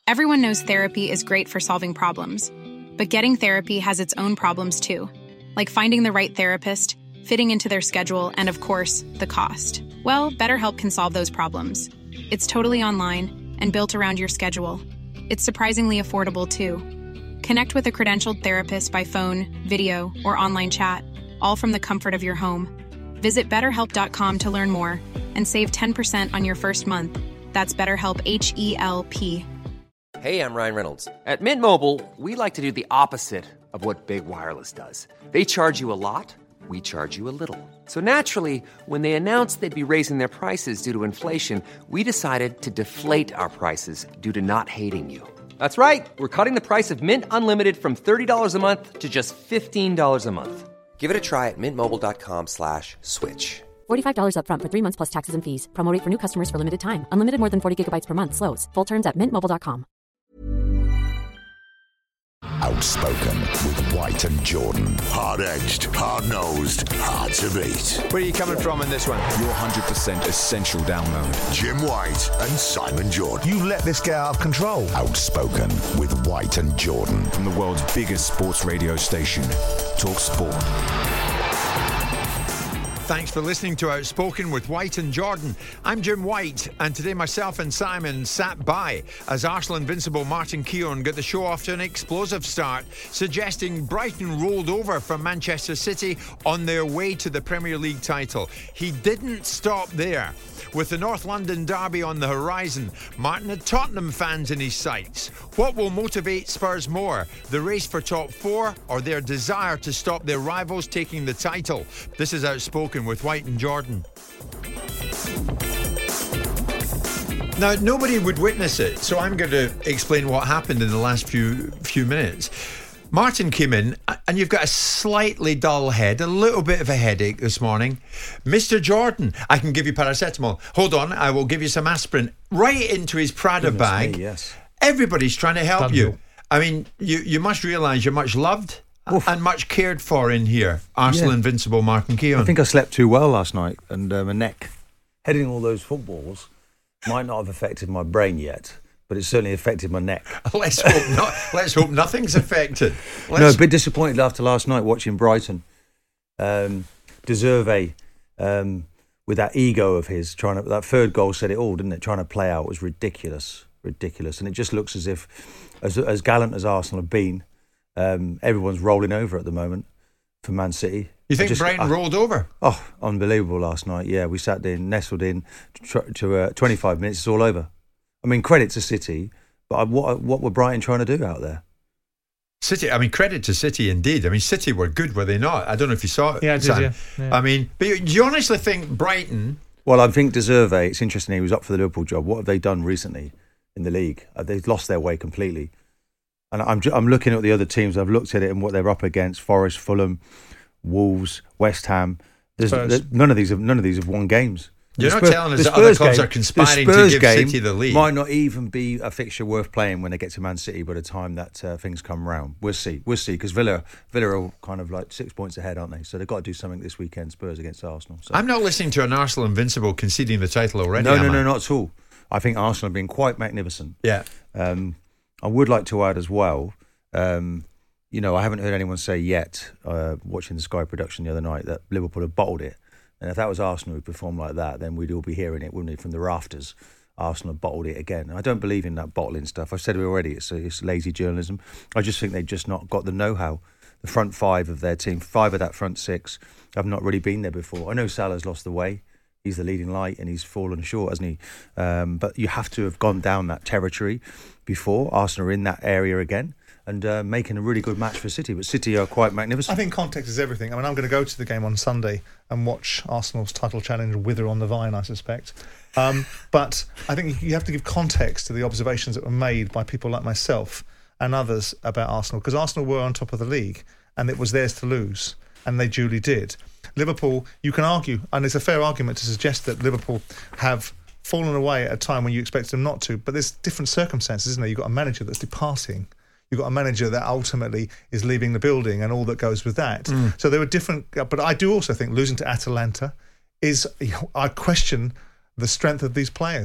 Everyone knows therapy is great for solving problems, but getting therapy has its own problems too, like finding the right therapist, fitting into their schedule, and of course, the cost. Well, BetterHelp can solve those problems. It's totally online and built around your schedule. It's surprisingly affordable too. Connect with a credentialed therapist by phone, video, or online chat, all from the comfort of your home. Visit BetterHelp.com to learn more and save 10% on your first month. That's BetterHelp, H-E-L-P. Hey, I'm Ryan Reynolds. At Mint Mobile, we like to do the opposite of what Big Wireless does. They charge you a lot, we charge you a little. So naturally, when they announced they'd be raising their prices due to inflation, we decided to deflate our prices due to not hating you. That's right. We're cutting the price of Mint Unlimited from $30 a month to just $15 a month. Give it a try at mintmobile.com/switch. $45 up front for 3 months plus taxes and fees. Promo rate for new customers for limited time. Unlimited more than 40 gigabytes per month. Slows full terms at mintmobile.com. Outspoken with White and Jordan. Hard-edged, hard-nosed, hard to beat. Where are you coming from in this one? Your 100% essential download. Jim White and Simon Jordan. You let this get out of control. Outspoken with White and Jordan. From the world's biggest sports radio station, Talk Sport. Thanks for listening to Outspoken with White and Jordan. I'm Jim White, and today myself and Simon sat by as Arsenal invincible Martin Keown got the show off to an explosive start, suggesting Brighton rolled over from Manchester City on their way to the Premier League title. He didn't stop there. With the North London derby on the horizon, Martin had Tottenham fans in his sights. What will motivate Spurs more, the race for top four or their desire to stop their rivals taking the title? This is Outspoken with White and Jordan. Now, nobody would witness it, so I'm going to explain what happened in the last few minutes. Martin came in, and you've got a slightly dull head, a little bit of a headache this morning. Mr. Jordan, I can give you paracetamol. Hold on, I will give you some aspirin. Right into his Prada bag. Yes. Everybody's trying to help you. Done. I mean, you must realise you're much loved and much cared for in here. Arsenal invincible Martin Keown. I think I slept too well last night, and my neck, heading all those footballs, might not have affected my brain yet, but it's certainly affected my neck. Let's hope not. Let's hope nothing's affected. No, a bit disappointed after last night watching Brighton. Deserve with that ego of his, that third goal said it all, didn't it? Trying to play out was ridiculous, and it just looks as if, as gallant as Arsenal have been, everyone's rolling over at the moment for Man City. You think Brighton rolled over? Oh, unbelievable last night. Yeah, we sat in, nestled in to 25 minutes. It's all over. I mean, credit to City, but what were Brighton trying to do out there? City, I mean, credit to City indeed. I mean, City were good, were they not? I don't know if you saw it. Yeah, I did, yeah. I mean, but do you honestly think Brighton... Well, I think Deserve, it's interesting, he was up for the Liverpool job. What have they done recently in the league? They've lost their way completely. And I'm looking at the other teams. I've looked at it and what they're up against: Forest, Fulham, Wolves, West Ham. None of these have won games. You're not telling us that other clubs are conspiring to give City the lead. Might not even be a fixture worth playing when they get to Man City by the time that things come round. We'll see, because Villa are kind of like 6 points ahead, aren't they? So they've got to do something this weekend, Spurs against Arsenal. So. I'm not listening to an Arsenal invincible conceding the title already, No, not at all. I think Arsenal have been quite magnificent. Yeah. I would like to add as well, I haven't heard anyone say yet, watching the Sky production the other night, that Liverpool have bottled it. And if that was Arsenal who performed like that, then we'd all be hearing it, wouldn't we, from the rafters. Arsenal bottled it again. I don't believe in that bottling stuff. I've said it already, it's lazy journalism. I just think they've just not got the know-how. The front five of their team, 5 of that front 6, have not really been there before. I know Salah's lost the way. He's the leading light and he's fallen short, hasn't he? But you have to have gone down that territory before. Arsenal are in that area again and making a really good match for City. But City are quite magnificent. I think context is everything. I mean, I'm going to go to the game on Sunday and watch Arsenal's title challenge wither on the vine, I suspect. But I think you have to give context to the observations that were made by people like myself and others about Arsenal, because Arsenal were on top of the league and it was theirs to lose, and they duly did. Liverpool, you can argue, and it's a fair argument to suggest that Liverpool have fallen away at a time when you expect them not to, but there's different circumstances, isn't there? You've got a manager that's departing. You've got a manager that ultimately is leaving the building and all that goes with that. So there were different, but I do also think losing to Atalanta I question the strength of these players.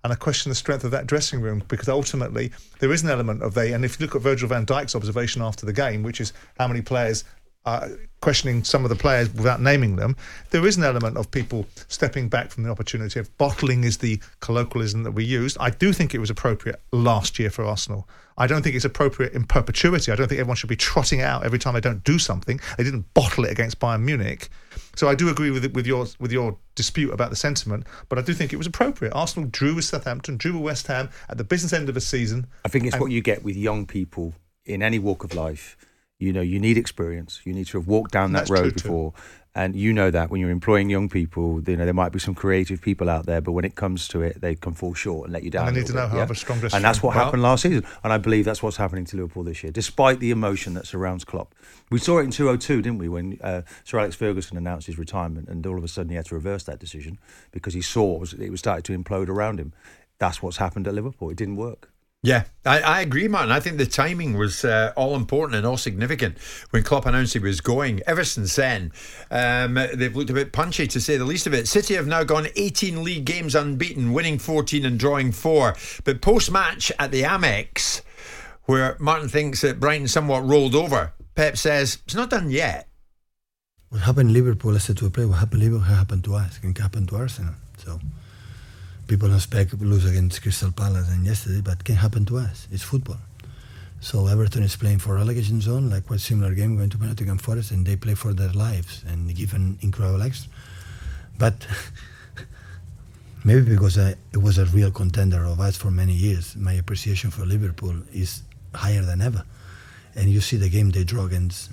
And I question the strength of that dressing room, because ultimately there is an element of and if you look at Virgil van Dijk's observation after the game, which is how many players questioning some of the players without naming them, there is an element of people stepping back from the opportunity of bottling, is the colloquialism that we used. I do think it was appropriate last year for Arsenal. I don't think it's appropriate in perpetuity. I don't think everyone should be trotting it out every time they don't do something. They didn't bottle it against Bayern Munich. So I do agree with your dispute about the sentiment, but I do think it was appropriate. Arsenal drew with Southampton, drew with West Ham at the business end of a season. I think it's what you get with young people in any walk of life. You know, you need experience. You need to have walked down that road before. And you know that when you're employing young people, you know, there might be some creative people out there, but when it comes to it, they can fall short and let you down. And they need to know how to have a strong dressing room. And that's what happened last season. And I believe that's what's happening to Liverpool this year, despite the emotion that surrounds Klopp. We saw it in 2002, didn't we, when Sir Alex Ferguson announced his retirement, and all of a sudden he had to reverse that decision because he saw it was starting to implode around him. That's what's happened at Liverpool. It didn't work. Yeah, I agree, Martin. I think the timing was all important and all significant when Klopp announced he was going. Ever since then, they've looked a bit punchy, to say the least of it. City have now gone 18 league games unbeaten, winning 14 and drawing 4. But post-match at the Amex, where Martin thinks that Brighton somewhat rolled over, Pep says, it's not done yet. What happened in Liverpool, I said to a player, what happened in Liverpool happened to us. It can happen to Arsenal. So people expect to lose against Crystal Palace and yesterday, but it can happen to us. It's football. So Everton is playing for relegation zone, like quite similar game, going to Nottingham Forest, and they play for their lives and give an incredible extra. But maybe because it was a real contender of us for many years, my appreciation for Liverpool is higher than ever. And you see the game they draw against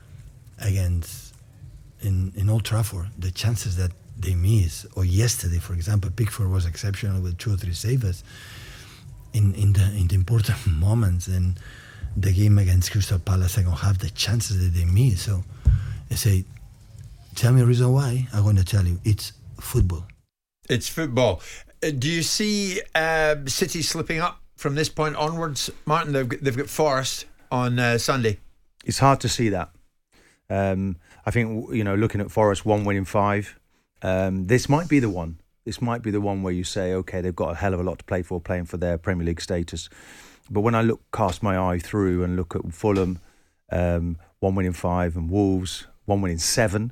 in Old Trafford, the chances that they miss, or yesterday, for example, Pickford was exceptional with 2 or 3 saves in the important moments, and the game against Crystal Palace, second half, the chances that they miss. So I say, tell me a reason why. I'm going to tell you, it's football. It's football. Do you see City slipping up from this point onwards, Martin? They've got Forest on Sunday. It's hard to see that. I think, you know, looking at Forest, 1 win in 5. This might be the one. This might be the one where you say, okay, they've got a hell of a lot to play for, playing for their Premier League status. But when I cast my eye through and look at Fulham, 1 win in 5, and Wolves, 1 win in 7,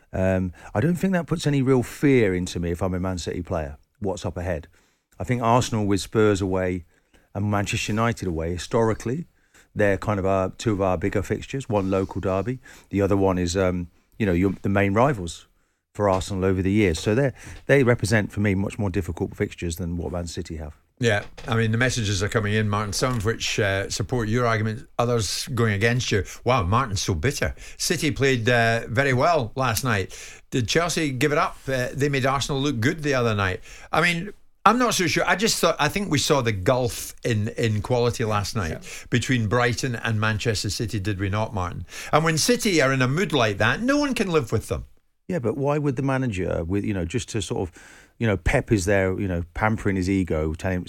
I don't think that puts any real fear into me if I'm a Man City player, what's up ahead. I think Arsenal with Spurs away and Manchester United away, historically, they're kind of 2 of our bigger fixtures, one local derby. The other one is, the main rivals for Arsenal over the years. So they represent, for me, much more difficult fixtures than what Man City have. Yeah, I mean, the messages are coming in, Martin, some of which support your argument, others going against you. Wow, Martin's so bitter. City played very well last night. Did Chelsea give it up? They made Arsenal look good the other night. I mean, I'm not so sure. I think we saw the gulf in quality last night between Brighton and Manchester City, did we not, Martin? And when City are in a mood like that, no one can live with them. Yeah, but why would the manager, just to sort of, Pep is there, pampering his ego, telling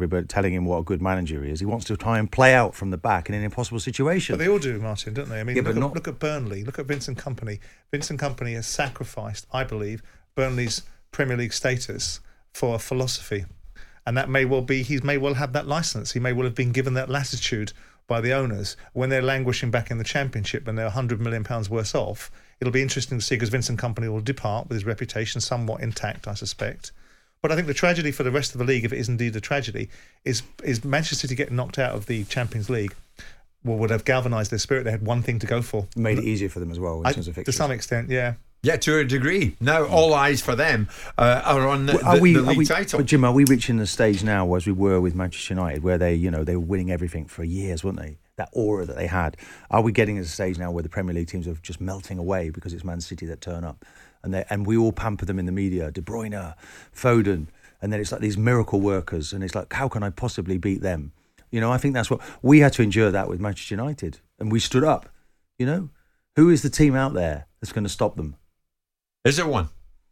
him what a good manager he is. He wants to try and play out from the back in an impossible situation. But they all do, Martin, don't they? I mean, yeah, look at Burnley. Look at Vincent Kompany. Vincent Kompany has sacrificed, I believe, Burnley's Premier League status for a philosophy, and that may well be. He may well have that license. He may well have been given that latitude by the owners when they're languishing back in the Championship and they're £100 million worse off. It'll be interesting to see, because Vincent Kompany will depart with his reputation somewhat intact, I suspect. But I think the tragedy for the rest of the league, if it is indeed a tragedy, is Manchester City getting knocked out of the Champions League. Would have galvanised their spirit. They had one thing to go for. Made it easier for them as well in terms of fixtures. To some extent, yeah. Yeah, to a degree. Now all eyes for them are on the league title. But Jim, are we reaching the stage now, as we were with Manchester United, where they were winning everything for years, weren't they? That aura that they had. Are we getting to a stage now where the Premier League teams are just melting away because it's Man City that turn up, and we all pamper them in the media, De Bruyne, Foden, and then it's like these miracle workers, and it's like, how can I possibly beat them? I think that's what we had to endure, that with Manchester United, and we stood up. Who is the team out there that's going to stop them? Is there one?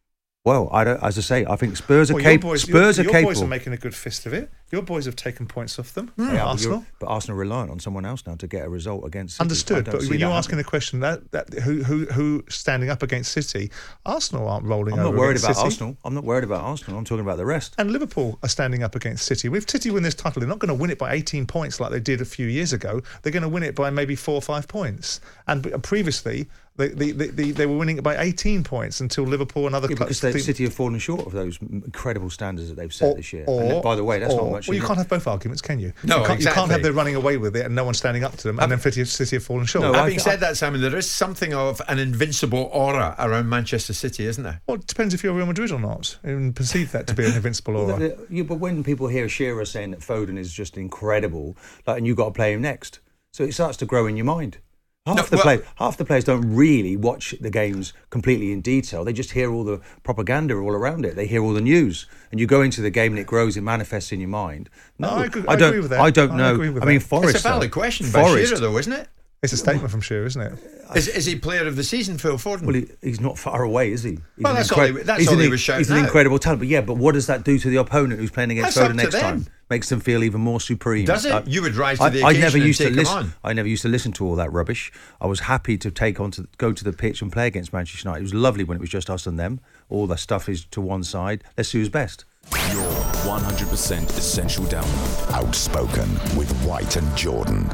Well, I don't. As I say, I think Spurs are capable. Your capable. boys are making a good fist of it. Your boys have taken points off them. Yeah, Arsenal. but Arsenal are reliant on someone else now to get a result against City. Understood, but when you're asking the question that who standing up against City, Arsenal aren't rolling over. I'm not worried about City. Arsenal. I'm not worried about Arsenal. I'm talking about the rest. And Liverpool are standing up against City. If City win this title, they're not going to win it by 18 points like they did a few years ago. They're going to win it by maybe 4 or 5 points. And previously, they were winning it by 18 points until Liverpool and other clubs. Because City have fallen short of those incredible standards that they've set this year. And by the way, that's not much. Well, you can't have both arguments, can you? No, you can't have them running away with it and no one standing up to them, and then City have fallen short. No, having said that, Simon, there is something of an invincible aura around Manchester City, isn't there? Well, it depends if you're Real Madrid or not, and perceive that to be an invincible aura. But when people hear Shearer saying that Foden is just incredible, and you've got to play him next, so it starts to grow in your mind. Half the players don't really watch the games completely in detail. They just hear all the propaganda all around it. They hear all the news, and you go into the game and it grows, it manifests in your mind. No, I agree with that. I don't know. I mean, Forest. It's a valid question by Shearer, though, isn't it? It's a statement from Shearer, isn't it? Is he player of the season, Phil Foden? Well, he's not far away, is he? That's all he was shouting He's an out. incredible talent. But what does that do to the opponent who's playing against That's Foden up to next them. time? Makes them feel even more supreme. Does it? You would rise to the occasion and take him on. I never used to listen to all that rubbish. I was happy to go to the pitch and play against Manchester United. It was lovely when it was just us and them. All the stuff is to one side. Let's see who's best. Your 100% essential download. Outspoken with White and Jordan.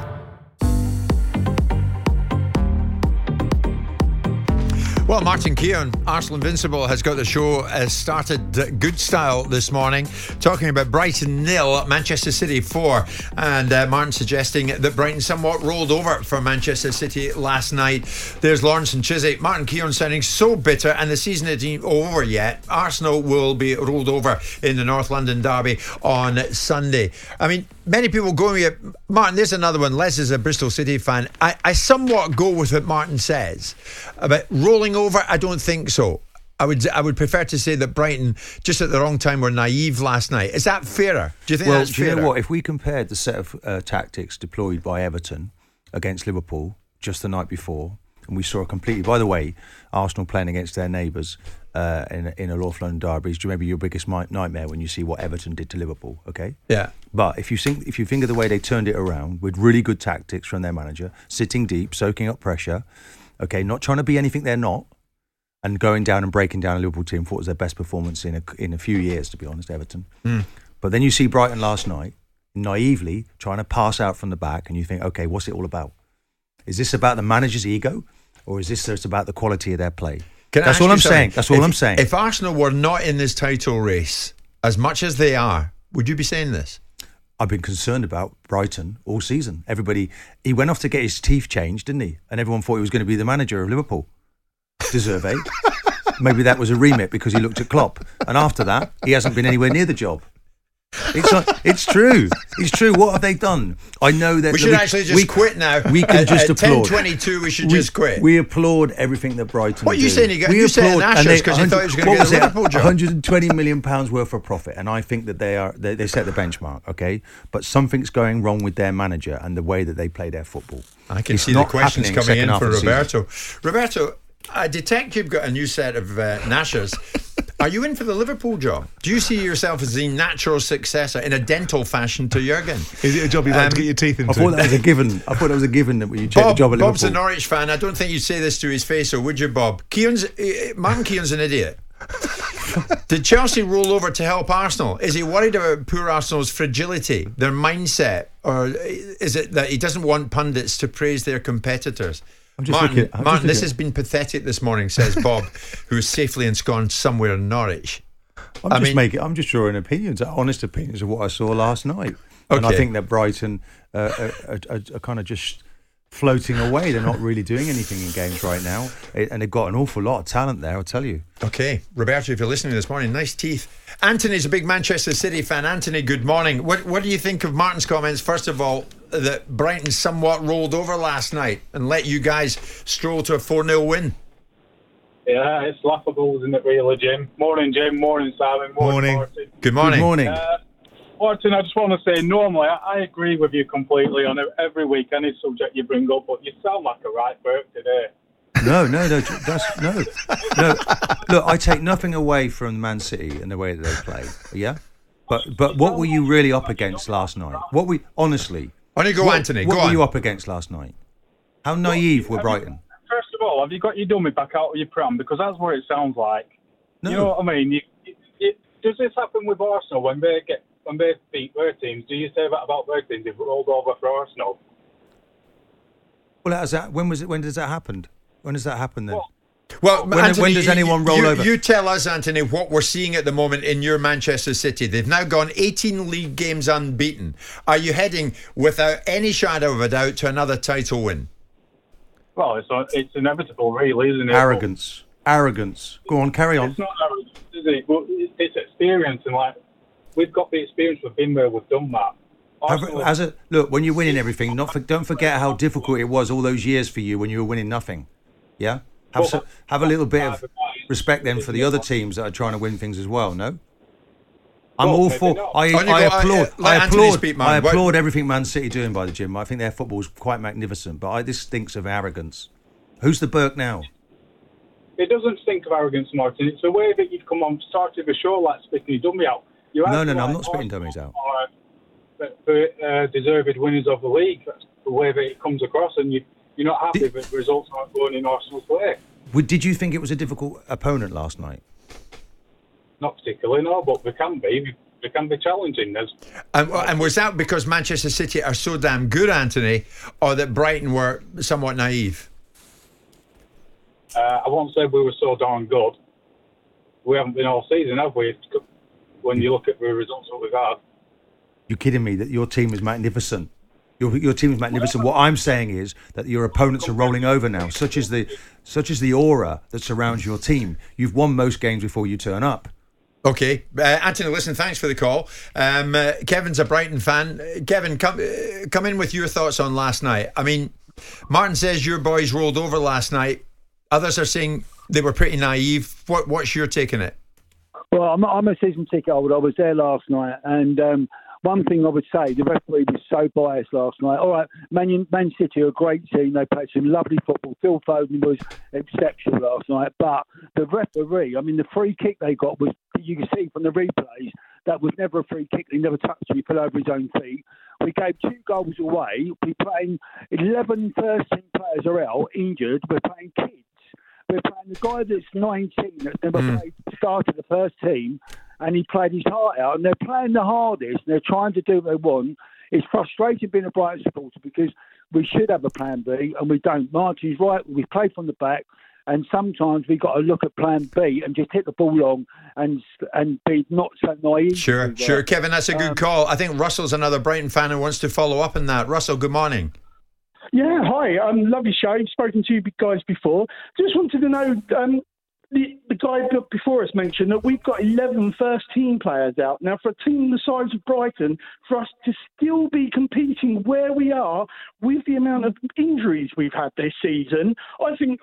Well, Martin Keown, Arsenal Invincible, has got the show started good style this morning, talking about Brighton 0, Manchester City 4, and Martin suggesting that Brighton somewhat rolled over for Manchester City last night. There's Lawrence and Chiswick. Martin Keown sounding so bitter, and the season isn't over yet. Arsenal will be rolled over in the North London derby on Sunday. I mean, many people go with you. Martin, there's another one. Les is a Bristol City fan. I somewhat go with what Martin says about rolling over. I don't think so. I would prefer to say that Brighton, just at the wrong time, were naive last night. Is that fairer? Do you think that's fairer? Do you know what? If we compared the set of tactics deployed by Everton against Liverpool just the night before, and we saw a completely... By the way, Arsenal playing against their neighbours in a North London derby is maybe your biggest nightmare when you see what Everton did to Liverpool, okay? Yeah. But if you think of the way they turned it around with really good tactics from their manager, sitting deep, soaking up pressure, okay, not trying to be anything they're not, and going down and breaking down a Liverpool team, thought was their best performance in a few years, to be honest, Everton. But then you see Brighton last night, naively trying to pass out from the back, and you think, okay, what's it all about? Is this about the manager's ego, or is this just about the quality of their play? That's all I'm saying. That's all I'm saying. If Arsenal were not in this title race as much as they are, would you be saying this? I've been concerned about Brighton all season. He went off to get his teeth changed, didn't he? And everyone thought he was going to be the manager of Liverpool. Deserve 8. Maybe that was a remit because he looked at Klopp. And after that, he hasn't been anywhere near the job. It's true. It's true. What have they done? I know that we should actually just quit now. We can just applaud. 10:22, we should just quit. We applaud everything that Brighton. What are you do. saying? You saying Ashes because you thought he was going to get a Liverpool job? 120 million pounds worth of profit, and I think that they set the benchmark. Okay, but something's going wrong with their manager and the way that they play their football. I can see the questions coming in for Roberto. Roberto, I detect you've got a new set of Nashers. Are you in for the Liverpool job? Do you see yourself as the natural successor in a dental fashion to Jurgen? Is it a job you'd like to get your teeth into? I thought that was a given. that you take the job at Liverpool. Bob's a Norwich fan. I don't think you'd say this to his face, or would you, Bob? Martin Keown's an idiot. Did Chelsea roll over to help Arsenal? Is he worried about poor Arsenal's fragility, their mindset, or is it that he doesn't want pundits to praise their competitors? Martin, this has been pathetic this morning, says Bob, who is safely ensconced somewhere in Norwich. I'm just drawing opinions, honest opinions of what I saw last night. Okay. And I think that Brighton are kind of just floating away. They're not really doing anything in games right now. And they've got an awful lot of talent there, I'll tell you. Okay. Roberto, if you're listening this morning, nice teeth. Anthony's a big Manchester City fan. Anthony, good morning. What do you think of Martin's comments, first of all, that Brighton somewhat rolled over last night and let you guys stroll to a 4-0 win? Yeah, it's laughable, isn't it, really, Jim? Morning, Jim. Morning, Simon. Morning. Martin. Good morning. Good morning. Martin, I just want to say, normally, I agree with you completely on every week, any subject you bring up, but you sound like a right Burke today. No. Look, I take nothing away from Man City and the way that they play. Yeah, but what were you really up against last night? Honestly? On you go, Anthony. What were you up against last night? How naive were Brighton? First of all, have you got your dummy back out of your pram? Because that's what it sounds like. No. You know what I mean? Does this happen with Arsenal when they beat their teams? Do you say that about their teams? They've rolled over for Arsenal. Well, when does that happen? When does that happen then? Well, Anthony, when does anyone roll over? You tell us, Anthony, what we're seeing at the moment in your Manchester City. They've now gone 18 league games unbeaten. Are you heading, without any shadow of a doubt, to another title win? Well, it's inevitable, really, isn't it? Arrogance. Go on, carry on. It's not arrogance, is it? But it's experience, and we've got the experience. We've been there. We've done that. Look, when you're winning everything, don't forget how difficult it was all those years for you when you were winning nothing. Yeah. Have a little bit of respect then for the other teams that are trying to win things as well. No, I'm all for. I applaud everything Man City doing by the gym. I think their football is quite magnificent. But this stinks of arrogance. Who's the Burke now? It doesn't stink of arrogance, Martin. It's the way that you've come on, started the show like spitting your dummy out. No, I'm not spitting dummies out. For deserved winners of the league, that's the way that it comes across, and you're not happy that the results aren't going in Arsenal's way. Did you think it was a difficult opponent last night? Not particularly, no, but they can be. They can be challenging. And was that because Manchester City are so damn good, Anthony, or that Brighton were somewhat naive? I won't say we were so darn good. We haven't been all season, have we? When you look at the results that we've had. You're kidding me that your team is magnificent. Your team is magnificent. What I'm saying is that your opponents are rolling over now. Such is the aura that surrounds your team. You've won most games before you turn up. Okay, Anthony, listen, thanks for the call. Kevin's a Brighton fan. Kevin, come in with your thoughts on last night. I mean, Martin says your boys rolled over last night. Others are saying they were pretty naive. What's your take on it? Well, I'm a season ticket holder. I was there last night, and one thing I would say, the referee was so biased last night. All right, Man City are a great team. They played some lovely football. Phil Foden was exceptional last night. But the referee, I mean, the free kick they got was, you can see from the replays, that was never a free kick. He never touched him. He fell over his own feet. We gave 2 goals away. We're playing 11 first-team players are out, injured. We're playing kids. We're playing the guy that's 19, that's never started the first team, and he played his heart out. And they're playing the hardest, and they're trying to do what they want. It's frustrating being a Brighton supporter because we should have a plan B, and we don't. Martin's right. We play from the back, and sometimes we've got to look at plan B and just hit the ball long and be not so naive. Sure. Kevin, that's a good call. I think Russell's another Brighton fan who wants to follow up on that. Russell, good morning. Yeah, hi. Lovely show. I've spoken to you guys before. Just wanted to know, the guy before us mentioned that we've got 11 first-team players out. Now, for a team the size of Brighton, for us to still be competing where we are with the amount of injuries we've had this season, I think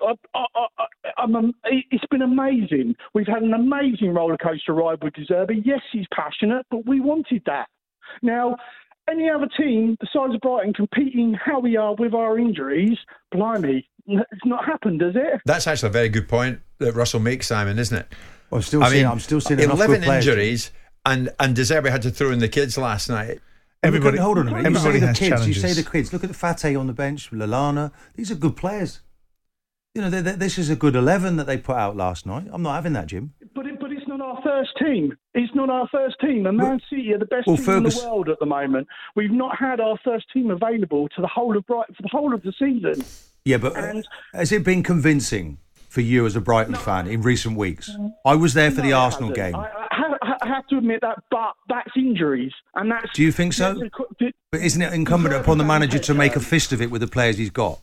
it's been amazing. We've had an amazing rollercoaster ride with De Zerbi. Yes, he's passionate, but we wanted that. Now, any other team the size of Brighton competing how we are with our injuries, blimey, it's not happened, has it? That's actually a very good point that Russell makes, Simon, isn't it? Well, I'm still seeing 11 injuries, and De Zerbi had to throw in the kids last night. Everybody, hold on a minute. Everybody has challenges. You say the kids. Look at Fate on the bench, Lallana. These are good players. You know, this is a good 11 that they put out last night. I'm not having that, Jim. But it's not our first team. It's not our first team. And Man City are the best team in the world at the moment. We've not had our first team available to the whole of Brighton for the whole of the season. Yeah, but has it been convincing for you as a Brighton fan in recent weeks? I was there for the Arsenal game. I have to admit that, but that's injuries, and that's. Do you think so? But isn't it incumbent upon the manager to make a fist of it with the players he's got?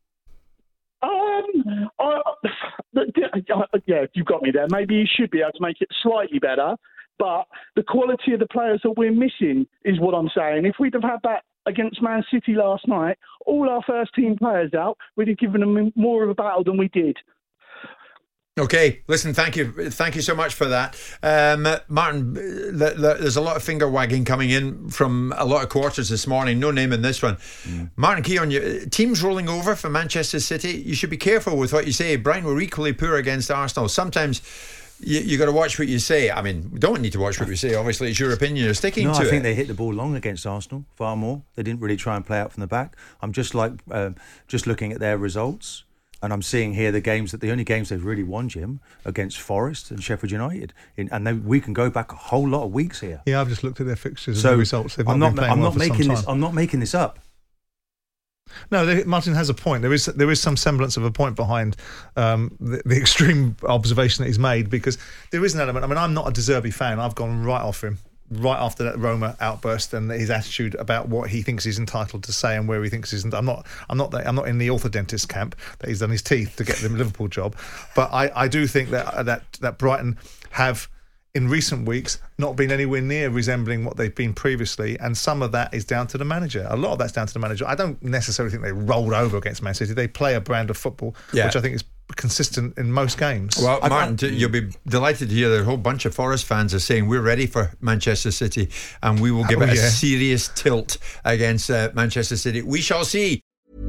Yeah, you've got me there. Maybe he should be able to make it slightly better, but the quality of the players that we're missing is what I'm saying. If we'd have had that against Man City last night, all our first team players out, we'd have given them more of a battle than we did. Okay, listen, thank you so much for that. Martin, there's a lot of finger wagging coming in from a lot of quarters this morning, no name in this one. Martin Keown, teams rolling over for Manchester City, you should be careful with what you say. Brighton were equally poor against Arsenal. Sometimes you got to watch what you say. I mean, we don't need to watch what we say, obviously, it's your opinion, you're sticking to it. I think they hit the ball long against Arsenal, far more. They didn't really try and play out from the back. I'm just looking at their results. And I'm seeing here the only games they've really won, Jim, against Forest and Sheffield United. We can go back a whole lot of weeks here. Yeah, I've just looked at their fixtures and the results. I'm not making this up. No, Martin has a point. There is some semblance of a point behind the extreme observation that he's made, because there is an element. I mean, I'm not a De Zerbi fan. I've gone right off him right after that Roma outburst and his attitude about what he thinks he's entitled to say and where he thinks he's. I'm not in the orthodontist camp that he's done his teeth to get the Liverpool job, but I do think that Brighton have in recent weeks not been anywhere near resembling what they've been previously, and some of that is down to the manager. A lot of that's down to the manager. I don't necessarily think they rolled over against Man City. They play a brand of football which I think is consistent in most games. Well, Martin, you'll be delighted to hear that a whole bunch of Forest fans are saying we're ready for Manchester City and we will give it a serious tilt against Manchester City. We shall see.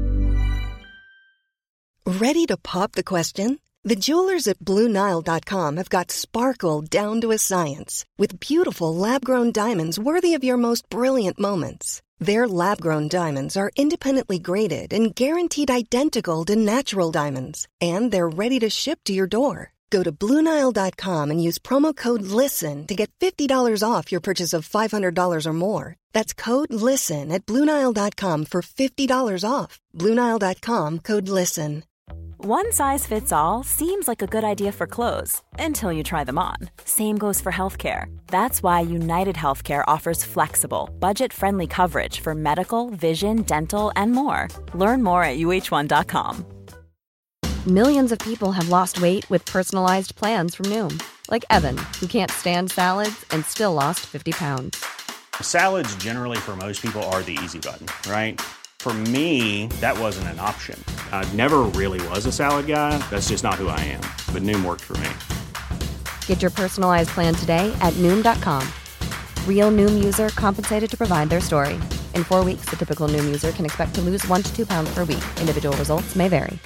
Ready to pop the question? The jewelers at BlueNile.com have got sparkle down to a science with beautiful lab-grown diamonds worthy of your most brilliant moments. Their lab-grown diamonds are independently graded and guaranteed identical to natural diamonds. And they're ready to ship to your door. Go to BlueNile.com and use promo code LISTEN to get $50 off your purchase of $500 or more. That's code LISTEN at BlueNile.com for $50 off. BlueNile.com, code LISTEN. One size fits all seems like a good idea for clothes until you try them on. Same goes for healthcare. That's why United Healthcare offers flexible, budget-friendly coverage for medical, vision, dental, and more. Learn more at UH1.com. Millions of people have lost weight with personalized plans from Noom. Like Evan, who can't stand salads and still lost 50 pounds. Salads generally for most people are the easy button, right? For me, that wasn't an option. I never really was a salad guy. That's just not who I am. But Noom worked for me. Get your personalized plan today at Noom.com. Real Noom user compensated to provide their story. In 4 weeks, the typical Noom user can expect to lose 1 to 2 pounds per week. Individual results may vary.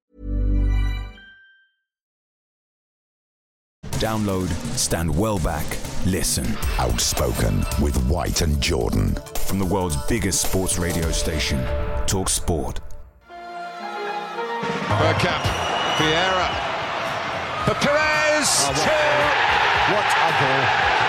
Download, stand well back, listen. Outspoken with White and Jordan. From the world's biggest sports radio station, Talk Sport. Bergkamp, Vieira, for Perez. What a goal.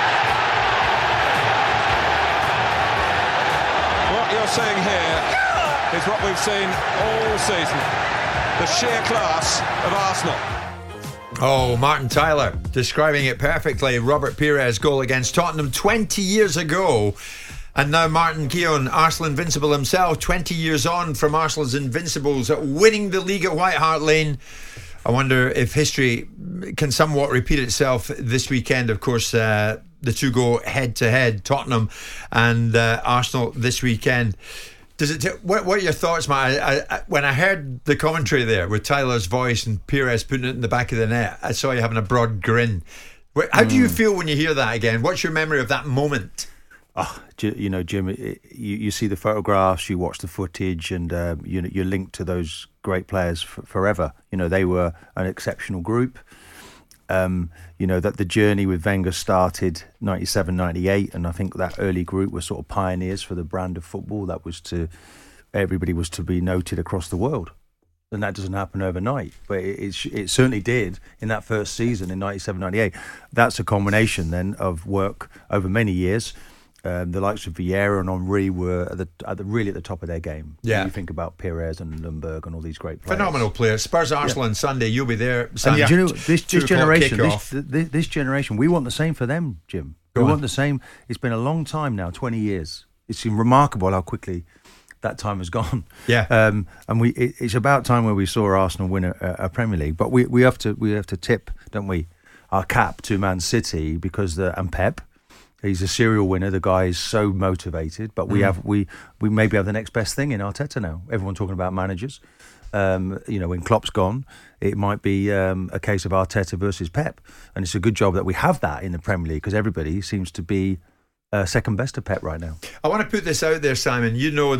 What you're saying here is what we've seen all season. The sheer class of Arsenal. Oh, Martin Tyler describing it perfectly. Robert Pires' goal against Tottenham 20 years ago. And now Martin Keown, Arsenal invincible himself, 20 years on from Arsenal's Invincibles, winning the league at White Hart Lane. I wonder if history can somewhat repeat itself this weekend. Of course, the two go head-to-head, Tottenham and Arsenal this weekend. What are your thoughts, Matt? When I heard the commentary there with Tyler's voice and Pires putting it in the back of the net, I saw you having a broad grin. How do you feel when you hear that again? What's your memory of that moment? Oh, you know, Jim, you see the photographs, you watch the footage, and you're linked to those great players forever. You know, they were an exceptional group. You know, that the journey with Wenger started 97, 98, and I think that early group were sort of pioneers for the brand of football that was everybody was to be noted across the world. And that doesn't happen overnight, but it certainly did in that first season in 97, 98. That's a combination then of work over many years. The likes of Vieira and Henry were really at the top of their game. Yeah. When you think about Pires and Lundberg and all these great players. Phenomenal players. Spurs Arsenal on Sunday. You'll be there. And you know, this generation, we want the same for them, Jim. We want the same. It's been a long time now, 20 years. It's been remarkable how quickly that time has gone. Yeah. And it's about time where we saw Arsenal win a Premier League. But we have to tip, don't we, our cap to Man City and Pep. He's a serial winner. The guy is so motivated. But we maybe have the next best thing in Arteta now. Everyone talking about managers. When Klopp's gone, it might be a case of Arteta versus Pep. And it's a good job that we have that in the Premier League because everybody seems to be second best to Pep right now. I want to put this out there, Simon. You know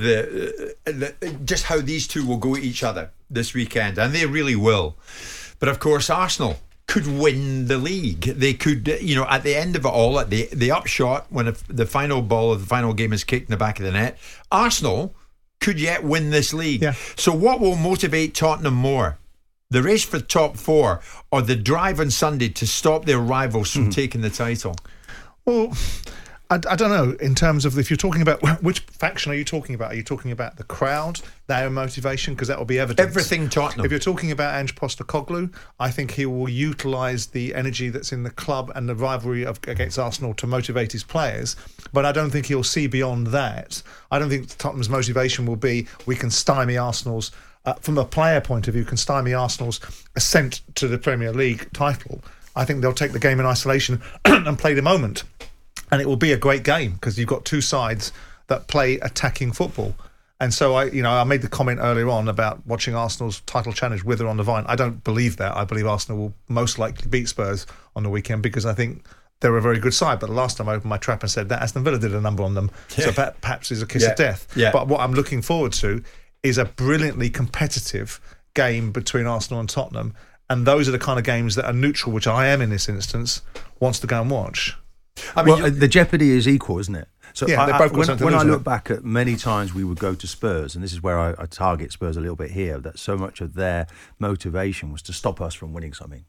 just how these two will go at each other this weekend, and they really will. But of course, Arsenal could win the league. They could, at the end of it all, at the upshot, when the final ball of the final game is kicked in the back of the net, Arsenal could yet win this league. Yeah. So what will motivate Tottenham more? The race for top 4 or the drive on Sunday to stop their rivals from taking the title? Well, I don't know, in terms of if you're talking about which faction are you talking about? Are you talking about the crowd, their motivation? Because that will be evident. Everything Tottenham. If you're talking about Ange Postecoglou, I think he will utilise the energy that's in the club and the rivalry against Arsenal to motivate his players. But I don't think he'll see beyond that. I don't think Tottenham's motivation will be we can stymie Arsenal's, from a player point of view, can stymie Arsenal's ascent to the Premier League title. I think they'll take the game in isolation and play the moment. And it will be a great game because you've got two sides that play attacking football. And so I made the comment earlier on about watching Arsenal's title challenge wither on the vine. I don't believe that. I believe Arsenal will most likely beat Spurs on the weekend because I think they're a very good side. But the last time I opened my trap and said that, Aston Villa did a number on them. Yeah. So perhaps it's a kiss of death. Yeah. But what I'm looking forward to is a brilliantly competitive game between Arsenal and Tottenham. And those are the kind of games that are neutral, which I am in this instance, wants to go and watch. The jeopardy is equal, isn't it? So when I look back at many times we would go to Spurs, and this is where I target Spurs a little bit here, that so much of their motivation was to stop us from winning something,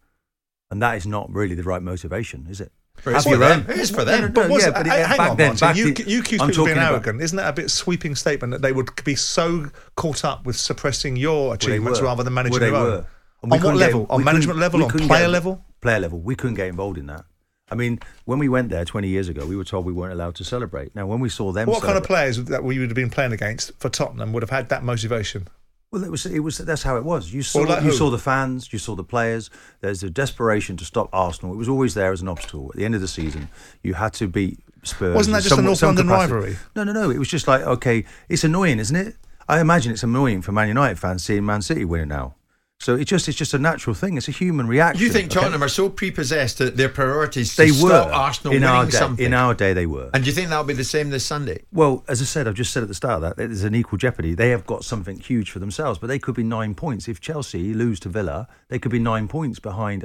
and that is not really the right motivation, is it? It is for them. But hang on, Martin, you accuse people of being arrogant. Isn't that a bit sweeping statement that they would be so caught up with suppressing your achievements rather than managing their own? On what level? On management level? On player level? Player level. We couldn't get involved in that. I mean, when we went there 20 years ago, we were told we weren't allowed to celebrate. Now, when we saw them, what kind of players that we would have been playing against for Tottenham would have had that motivation? Well, it was. That's how it was. You saw the fans, you saw the players. There's a desperation to stop Arsenal. It was always there as an obstacle. At the end of the season, you had to beat Spurs. Wasn't that just a North London rivalry? No. It was just like, okay, it's annoying, isn't it? I imagine it's annoying for Man United fans seeing Man City winning now. So it's just a natural thing. It's a human reaction. You think Tottenham are so prepossessed that their priorities to stop Arsenal winning something? In our day, they were. And do you think that'll be the same this Sunday? Well, as I said, I've just said at the start that there's an equal jeopardy. They have got something huge for themselves, but they could be 9 points. If Chelsea lose to Villa, they could be 9 points behind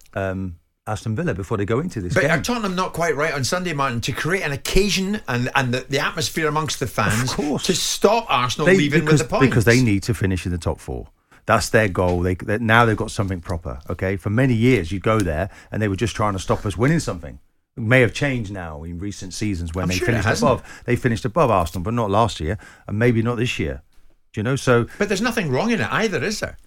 Aston Villa before they go into this game. But are Tottenham not quite right on Sunday, Martin, to create an occasion and the atmosphere amongst the fans to stop Arsenal leaving with the points? Because they need to finish in the top 4. That's their goal. Now they've got something proper, okay? For many years, you go there and they were just trying to stop us winning something. It may have changed now in recent seasons when they finished above Arsenal, but not last year, and maybe not this year. Do you know? So, but there's nothing wrong in it either, is there?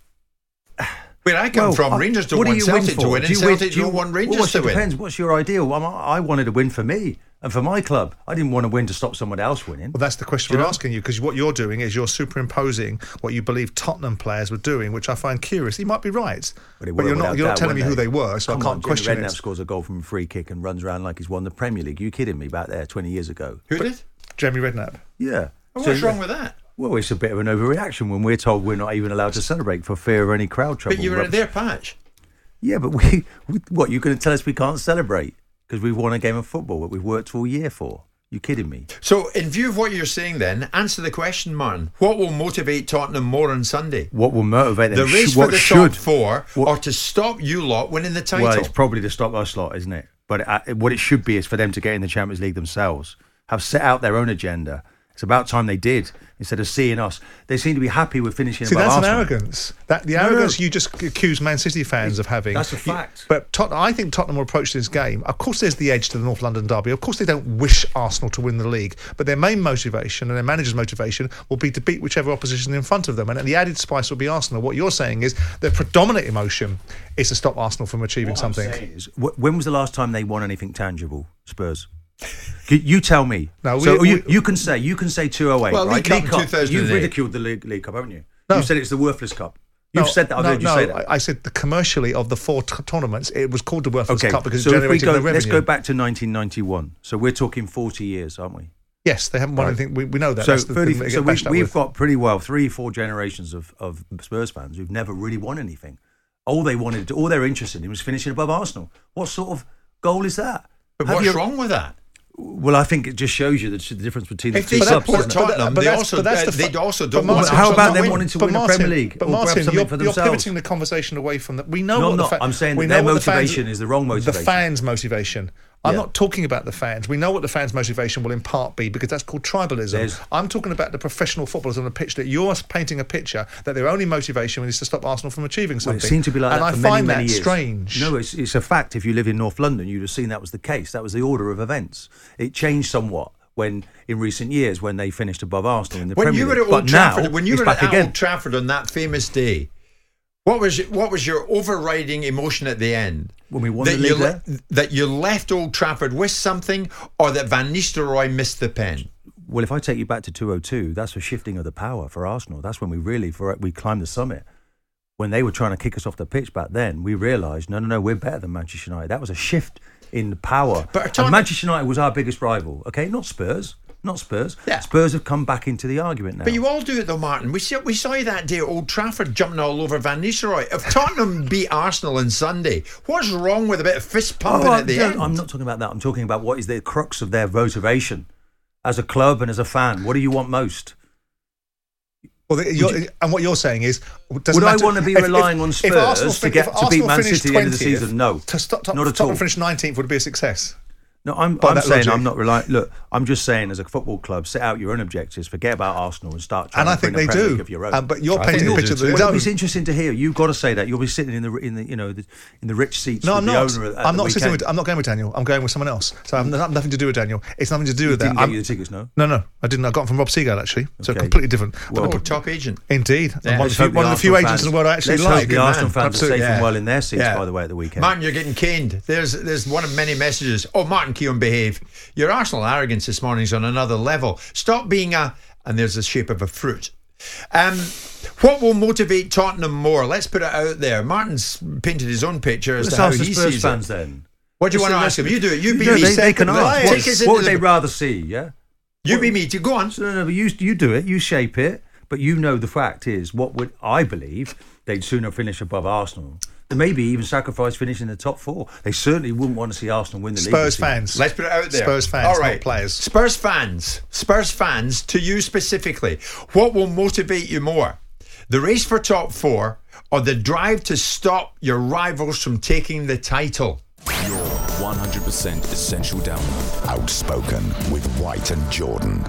Where I come from, Rangers don't want Celtic to win, and Celtic don't want Rangers to win. It depends. What's your ideal? I wanted to win for me and for my club. I didn't want to win to stop someone else winning. Well, that's the question we're asking you, because what you're doing is you're superimposing what you believe Tottenham players were doing, which I find curious. He might be right, but you're not telling me who they were, so I can't question it. Redknapp scores a goal from a free kick and runs around like he's won the Premier League. You kidding me? Back there 20 years ago. Who did? Jeremy Redknapp. Yeah. Well, what's wrong with that? Well, it's a bit of an overreaction when we're told we're not even allowed to celebrate for fear of any crowd trouble. But you were at their patch. Yeah, but what, you're going to tell us we can't celebrate because we've won a game of football that we've worked all year for? You kidding me? So, in view of what you're saying then, answer the question, Martin. What will motivate Tottenham more on Sunday? What will motivate them? The race for the top 4 or to stop you lot winning the title? Well, it's probably to stop us lot, isn't it? But what it should be is for them to get in the Champions League themselves, have set out their own agenda. It's about time they did, instead of seeing us. They seem to be happy with finishing above Arsenal. See, that's an arrogance. The arrogance you just accuse Man City fans of having. That's a fact. But I think Tottenham will approach this game. Of course, there's the edge to the North London derby. Of course, they don't wish Arsenal to win the league. But their main motivation and their manager's motivation will be to beat whichever opposition in front of them. And the added spice will be Arsenal. What you're saying is their predominant emotion is to stop Arsenal from achieving something. When was the last time they won anything tangible, Spurs? You tell me. No, you can say 208. Well, right? League Cup 2008. You've ridiculed the League Cup, haven't you? No. You said it's the worthless cup. You've said that. I've heard you say that. I said the commercially of the 4 tournaments, it was called the Worthless Cup because so it generated the revenue. Let's go back to 1991. So we're talking 40 years, aren't we? Yes, they haven't won anything. We know that. So, That's the thing they get bashed up we've with. got pretty well 3-4 generations of Spurs fans who've never really won anything. All they're interested in was finishing above Arsenal. What sort of goal is that? But what's wrong with that? Well, I think it just shows you the difference between the If two they clubs. support Tottenham, they'd also don't want how about them win? wanting to win the Premier League? But or grab Martin, something you're for themselves? pivoting the conversation away from that. We know No, what I'm the not. I'm saying that their motivation is the wrong motivation. The fans' motivation. I'm not talking about the fans. We know what the fans' motivation will in part be because that's called tribalism. I'm talking about the professional footballers on the pitch that you're painting a picture that their only motivation is to stop Arsenal from achieving something. Well, it seemed to be like that for many, many years. And I find that strange. No, it's a fact. If you live in North London, you'd have seen that was the case. That was the order of events. It changed somewhat in recent years when they finished above Arsenal in the Premier League. When you were at Old Trafford on that famous day, what was your overriding emotion at the end? When we won the league there? That you left Old Trafford with something, or that Van Nistelrooy missed the pen? Well, if I take you back to 2002, that's a shifting of the power for Arsenal. That's when we climbed the summit. When they were trying to kick us off the pitch back then, we realised, no, we're better than Manchester United. That was a shift in the power. And Manchester United was our biggest rival, okay? Not Spurs. Yeah. Spurs have come back into the argument now. But you all do it though, Martin. We saw you that day at Old Trafford jumping all over Van Nistelrooy. If Tottenham beat Arsenal on Sunday, what's wrong with a bit of fist pumping at the end? I'm not talking about that. I'm talking about what is the crux of their motivation as a club and as a fan. What do you want most? Well, and what you're saying is, would I want to be relying on Spurs to beat Man City at the end of the season? No, not at all. Finish 19th would be a success. No, I'm saying I'm not relying. Look, I'm just saying, as a football club, set out your own objectives, forget about Arsenal, and start trying to bring a Premier League of your own. But you're painting a picture that they don't. It's interesting to hear. You've got to say that. You'll be sitting in the rich seats. No, with I'm the not. Owner I'm not sitting with. I'm not going with Daniel. I'm going with someone else. So I have nothing to do with Daniel. It's nothing to do with that. Didn't get you the tickets, no? No, I didn't. I got them from Rob Seagull actually. So completely different. Top agent. Indeed, yeah. one of the few agents in the world I actually like. The Arsenal fans are safe and well in their seats, by the way, at the weekend. Martin, you're getting caned. There's one of many messages. Oh, Martin Keown, behave. Your Arsenal arrogance this morning is on another level. Stop being and there's the shape of a fruit. What will motivate Tottenham more? Let's put it out there. Martin's painted his own picture as to how he sees fans it. Then. What do you want to ask him? You do it. You be me. They can ask. What would they rather see? Yeah. You be me. To go on. No, but you do it. You shape it. But you know the fact is, what would I believe? They'd sooner finish above Arsenal. Maybe even sacrifice finishing in the top 4. They certainly wouldn't want to see Arsenal win the league. Spurs fans. Let's put it out there. Spurs fans, all right. not players. Spurs fans, to you specifically, what will motivate you more? The race for top 4 or the drive to stop your rivals from taking the title? Your 100% essential download. Outspoken with White and Jordan.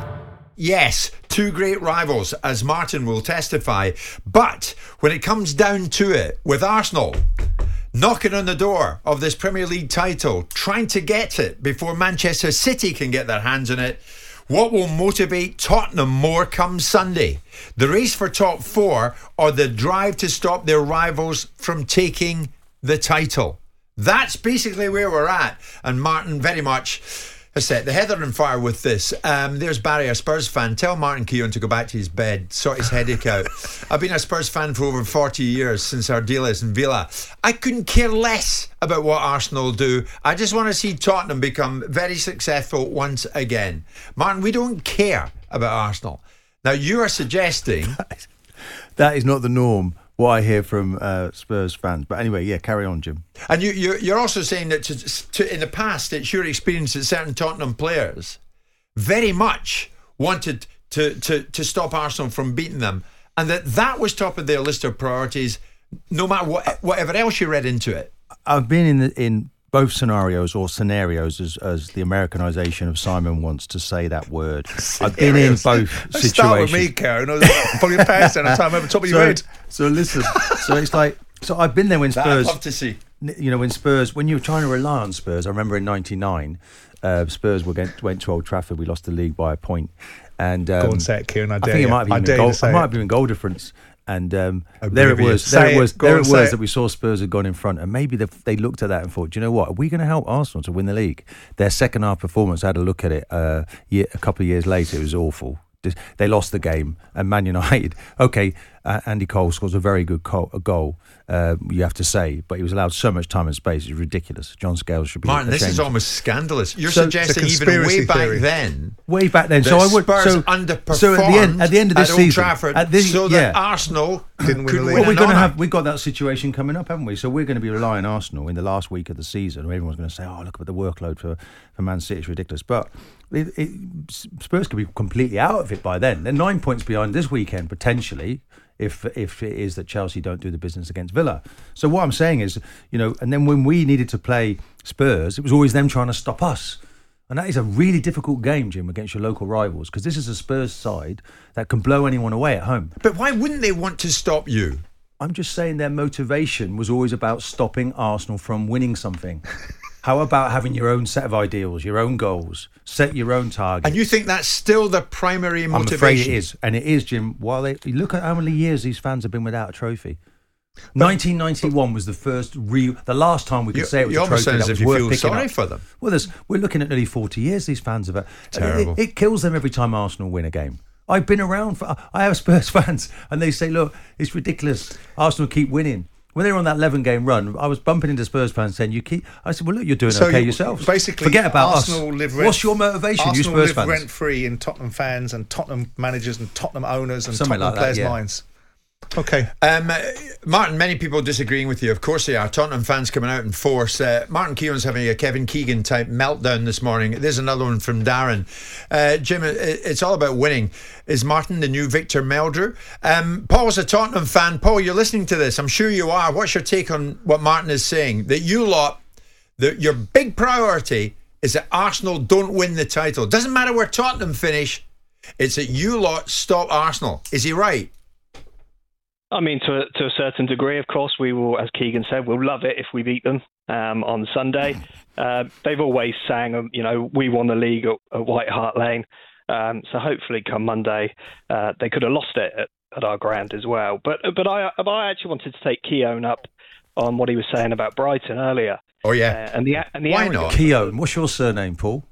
Yes, 2 great rivals, as Martin will testify. But when it comes down to it, with Arsenal knocking on the door of this Premier League title, trying to get it before Manchester City can get their hands on it, what will motivate Tottenham more come Sunday? The race for top 4 or the drive to stop their rivals from taking the title? That's basically where we're at. And Martin very much has set the heather on fire with this. There's Barry, a Spurs fan. Tell Martin Keown to go back to his bed, sort his headache out. I've been a Spurs fan for over 40 years since our deal is in Villa. I couldn't care less about what Arsenal do. I just want to see Tottenham become very successful once again. Martin, we don't care about Arsenal. Now, you are suggesting... That is not the norm. What I hear from Spurs fans. But anyway, yeah, carry on, Jim. And you're also saying that in the past, it's your experience that certain Tottenham players very much wanted to stop Arsenal from beating them, and that was top of their list of priorities, no matter whatever else you read into it. I've been in both scenarios, or scenarios, as the Americanization of Simon wants to say that word. I've been in both situations. Start with me, Karen. I was probably a pass at a time over top of your head. So listen. So it's like. So I've been there when Spurs. I'd love to see. You know, when you were trying to rely on Spurs. I remember in '99, Spurs went to Old Trafford. We lost the league by a point. And go on, say it, Kieran. I think it might have been goal difference. And there it was that we saw Spurs had gone in front, and maybe they looked at that and thought, do you know what, are we going to help Arsenal to win the league? Their second half performance, I had a look at it a couple of years later, it was awful, they lost the game, and Man United. Okay, Andy Cole scores a very good goal. You have to say, but he was allowed so much time and space. It's ridiculous. John Scales should be. Martin, this is almost scandalous. You're suggesting even way back then. Way back then, so I would. Spurs underperformed at the end of this Old season, Trafford, so that Arsenal didn't win the league. Well, we've got that situation coming up, haven't we? So we're going to be relying on Arsenal in the last week of the season, where everyone's going to say, "Oh, look at the workload for Man City; it's ridiculous." But Spurs could be completely out of it by then. They're 9 points behind this weekend potentially. If it is that Chelsea don't do the business against Villa. So what I'm saying is, and then when we needed to play Spurs, it was always them trying to stop us. And that is a really difficult game, Jim, against your local rivals, because this is a Spurs side that can blow anyone away at home. But why wouldn't they want to stop you? I'm just saying their motivation was always about stopping Arsenal from winning something. How about having your own set of ideals, your own goals, set your own targets? And you think that's still the primary motivation? I'm afraid it is. And it is, Jim. You look at how many years these fans have been without a trophy. 1991 was the last time we could say it was a trophy that was worth picking up. You feel sorry for them. Well, we're looking at nearly 40 years these fans have. Terrible. It kills them every time Arsenal win a game. I've been around I have Spurs fans, and they say, look, it's ridiculous. Arsenal keep winning. When they were on that 11-game run, I was bumping into Spurs fans saying, I said, well, look, you're doing okay yourselves. Basically, forget about Arsenal us. What's your motivation, Arsenal you Spurs live fans? rent-free in Tottenham fans and Tottenham managers and Tottenham owners and Something Tottenham players' minds. Okay. Martin, many people disagreeing with you. Of course they are. Tottenham fans coming out in force. Martin Keown's having a Kevin Keegan type meltdown this morning. There's another one from Darren. Jim, it's all about winning. Is Martin the new Victor Meldrew? Paul's a Tottenham fan. Paul, you're listening to this. I'm sure you are. What's your take on what Martin is saying? That you lot, your big priority is that Arsenal don't win the title. Doesn't matter where Tottenham finish. It's that you lot stop Arsenal. Is he right? I mean, to a certain degree, of course, we will, as Keegan said, we'll love it if we beat them on Sunday. They've always sang, we won the league at White Hart Lane. So hopefully come Monday, they could have lost it at our ground as well. But I actually wanted to take Keown up on what he was saying about Brighton earlier. Oh, yeah. And the Why not? Keown, what's your surname, Paul?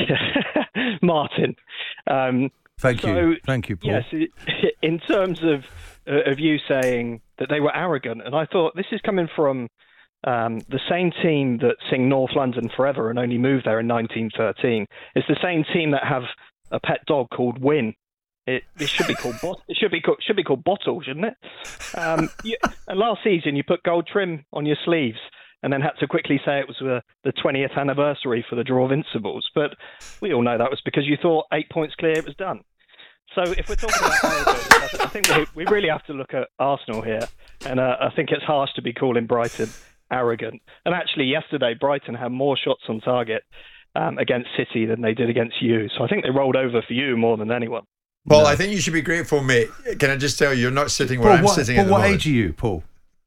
Martin. Thank you, Paul. Yes, in terms of you saying that they were arrogant, and I thought this is coming from the same team that sing North London Forever and only moved there in 1913. It's the same team that have a pet dog called Win. It should be called it should be called Bottle, shouldn't it? And last season you put gold trim on your sleeves and then had to quickly say it was the 20th anniversary for the draw of Invincibles. But we all know that was because you thought 8 points clear, it was done. So if we're talking about arrogance, I think we really have to look at Arsenal here. And I think it's harsh to be calling Brighton arrogant. And actually, yesterday, Brighton had more shots on target against City than they did against you. So I think they rolled over for you more than anyone. Paul, I think you should be grateful, mate. Can I just tell you, you're not sitting where I'm sitting at the moment. What age are you, Paul?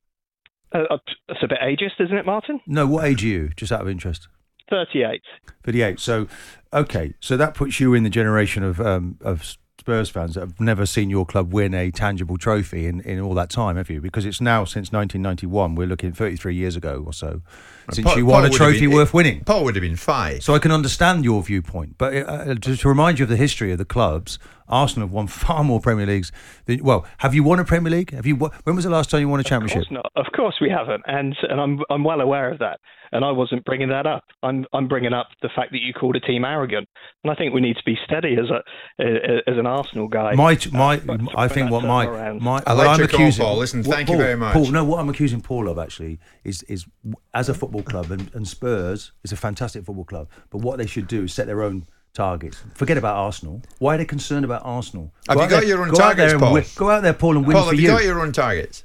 That's a bit ageist, isn't it, Martin? No, what age are you, just out of interest? 38. 38. So, okay. So that puts you in the generation of Spurs fans that have never seen your club win a tangible trophy in all that time, have you? Because it's now since 1991, we're looking 33 years ago or so, since you won a trophy worth winning. Paul would have been 5. So I can understand your viewpoint. But just to remind you of the history of the clubs, Arsenal have won far more Premier Leagues than, have you won a Premier League? When was the last time you won a championship? Of course not. Of course we haven't. And I'm well aware of that. And I wasn't bringing that up. I'm bringing up the fact that you called a team arrogant. And I think we need to be steady as an Arsenal guy. I like your call, Paul. Listen, thank you very much. Paul, no, what I'm accusing Paul of actually is as a football club, and Spurs is a fantastic football club, but what they should do is set their own targets. Forget about Arsenal. Why are they concerned about Arsenal? Have you got your own targets, Paul? Go out there, Paul, and win for you. Paul, have you got your own targets?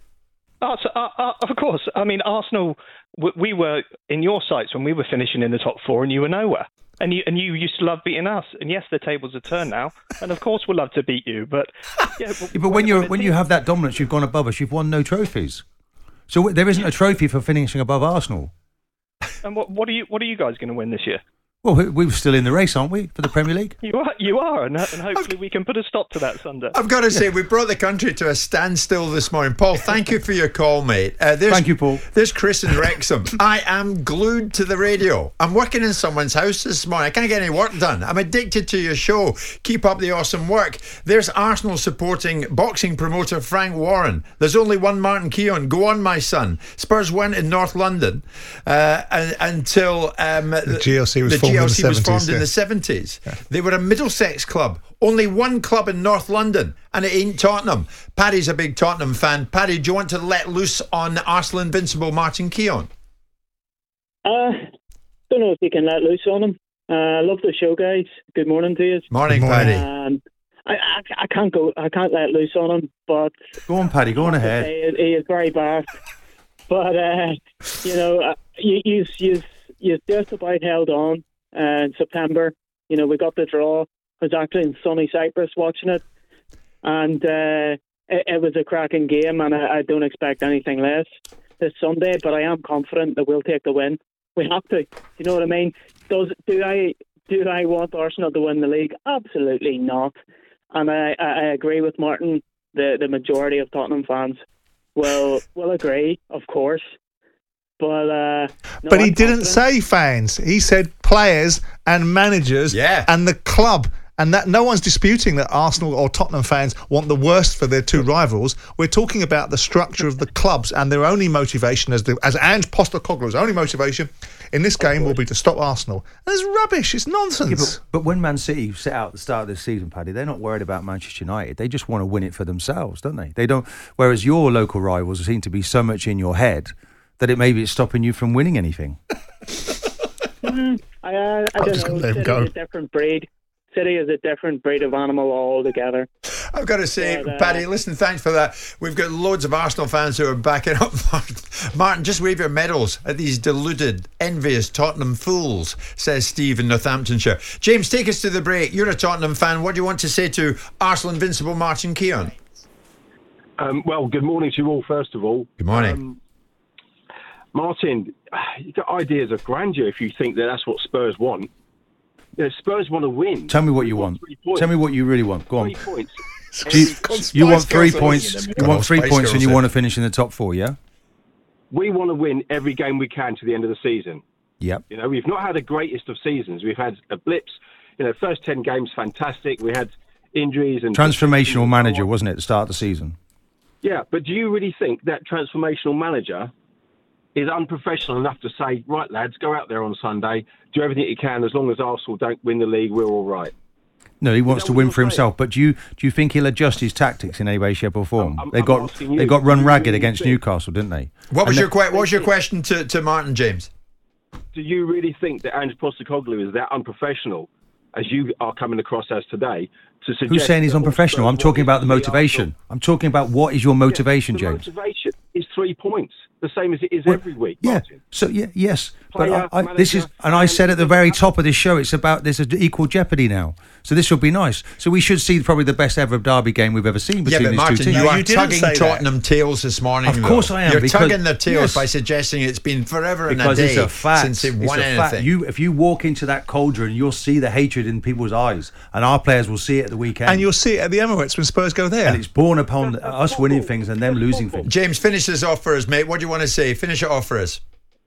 Of course. I mean, Arsenal, we were in your sights when we were finishing in the top 4 and you were nowhere. And you used to love beating us. And yes, the tables are turned now. And of course we'll love to beat you. But but when you have that dominance, you've gone above us, you've won no trophies. So there isn't a trophy for finishing above Arsenal. And what are you guys going to win this year? Well, we're still in the race, aren't we, for the Premier League? You are, and hopefully we can put a stop to that Sunday. I've got to say, we brought the country to a standstill this morning. Paul, thank you for your call, mate. Thank you, Paul. There's Chris in Wrexham. I am glued to the radio. I'm working in someone's house this morning. I can't get any work done. I'm addicted to your show. Keep up the awesome work. There's Arsenal supporting boxing promoter Frank Warren. There's only one Martin Keown. Go on, my son. Spurs went in North London until the GLC was formed. GLC was formed in the 70s. Yeah. They were a Middlesex club. Only one club in North London, and it ain't Tottenham. Paddy's a big Tottenham fan. Paddy, do you want to let loose on Arsenal invincible Martin Keown? Don't know if you can let loose on him. Love the show, guys. Good morning to you. Morning, Paddy. I can't let loose on him, but go on, Paddy. Go on ahead. He is very bad, but you just about held on. In September, we got the draw. I was actually in sunny Cyprus watching it, and it was a cracking game, and I don't expect anything less this Sunday, but I am confident that we'll take the win. We have to. You know what I mean? Do I want Arsenal to win the league? Absolutely not. And I agree with Martin. The majority of Tottenham fans will agree, of course. But he didn't say fans. He said players and managers and the club. And that no one's disputing that Arsenal or Tottenham fans want the worst for their two rivals. We're talking about the structure of the clubs and their only motivation, as Ange Postecoglou's only motivation in this game will be to stop Arsenal. And it's rubbish. It's nonsense. Yeah, but when Man City set out at the start of this season, Paddy, they're not worried about Manchester United. They just want to win it for themselves, don't they? They don't. Whereas your local rivals seem to be so much in your head that it's stopping you from winning anything. I don't know. City is a different breed. City is a different breed of animal altogether. I've got to say, Paddy, listen, thanks for that. We've got loads of Arsenal fans who are backing up Martin. Just wave your medals at these deluded, envious Tottenham fools, says Steve in Northamptonshire. James, take us to the break. You're a Tottenham fan. What do you want to say to Arsenal invincible Martin Keown? Well, good morning to you all, first of all. Good morning. Martin, you've got ideas of grandeur if you think that that's what Spurs want. Spurs want to win. Tell me what you want. Tell me what you really want. Go on. 3 points. You want 3 points. You want 3 points, and you want to finish in the top 4. Yeah. We want to win every game we can to the end of the season. Yep. We've not had the greatest of seasons. We've had blips. First 10 games fantastic. We had injuries and transformational manager, wasn't it, at the start of the season? Yeah, but do you really think that transformational manager is unprofessional enough to say, right, lads, go out there on Sunday, do everything you can, as long as Arsenal don't win the league, we're all right? No, he wants to win for himself. But do you think he'll adjust his tactics in any way, shape, or form? They got run ragged against Newcastle, didn't they? What was your question to Martin, James? Do you really think that Ange Postecoglou is that unprofessional, as you are coming across as today? To suggest who's saying he's unprofessional? I'm talking about the motivation. I'm talking about what is your motivation, James? The motivation is 3 points, the same as it is every week. Yeah. Martin. So yes, but this is, and I said at the very top of this show, it's about there's an equal jeopardy now. So this will be nice. So we should see probably the best ever derby game we've ever seen between these Martin, two teams. you are tugging Tottenham tails this morning. Of course I am. You're tugging their tails by suggesting it's been forever and a day since they've won anything. If you walk into that cauldron, you'll see the hatred in people's eyes, and our players will see it at the weekend. And you'll see it at the Emirates when Spurs go there. And it's born upon us winning things and them losing things. James, finish this off for us, mate. What do you want to say? Finish it off for us.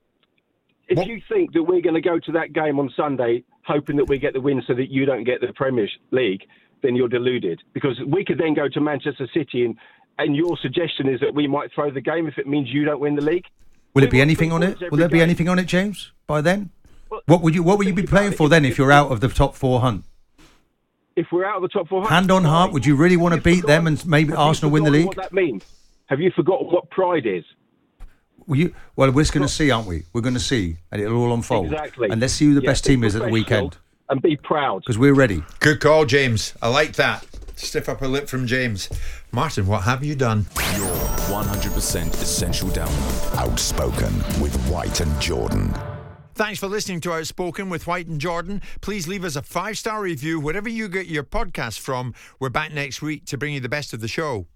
If you think that we're going to go to that game on Sunday hoping that we get the win so that you don't get the Premier League, then you're deluded. Because we could then go to Manchester City and your suggestion is that we might throw the game if it means you don't win the league. Will it be anything on it? Will there be anything on it, James, by then? What would you be playing for then if you're out of the top 4 hunt? If we're out of the top 4 hunt, hand on heart, would you really want to beat them and maybe Arsenal win the league? What that means? Have you forgotten what pride is? Well, we're going to see, aren't we? We're going to see, and it'll all unfold. Exactly. And let's see who the best team is at the weekend. And be proud. Because we're ready. Good call, James. I like that. Stiff upper lip from James. Martin, what have you done? Your 100% essential download. Outspoken with White and Jordan. Thanks for listening to Outspoken with White and Jordan. Please leave us a 5-star review wherever you get your podcast from. We're back next week to bring you the best of the show.